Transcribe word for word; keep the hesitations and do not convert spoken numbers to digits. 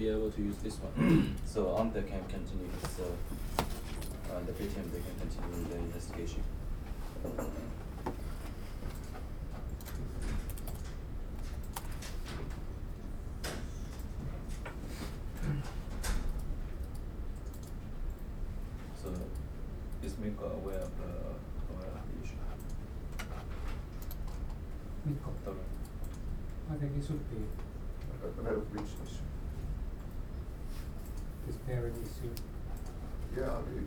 be able to use this one. So Ante can continue. So uh, the P T M they can continue the investigation. So is Miko aware of the aware of the issue? Mikko, Sorry. I think it should be Aware of which issue? this parent issue. Yeah, we,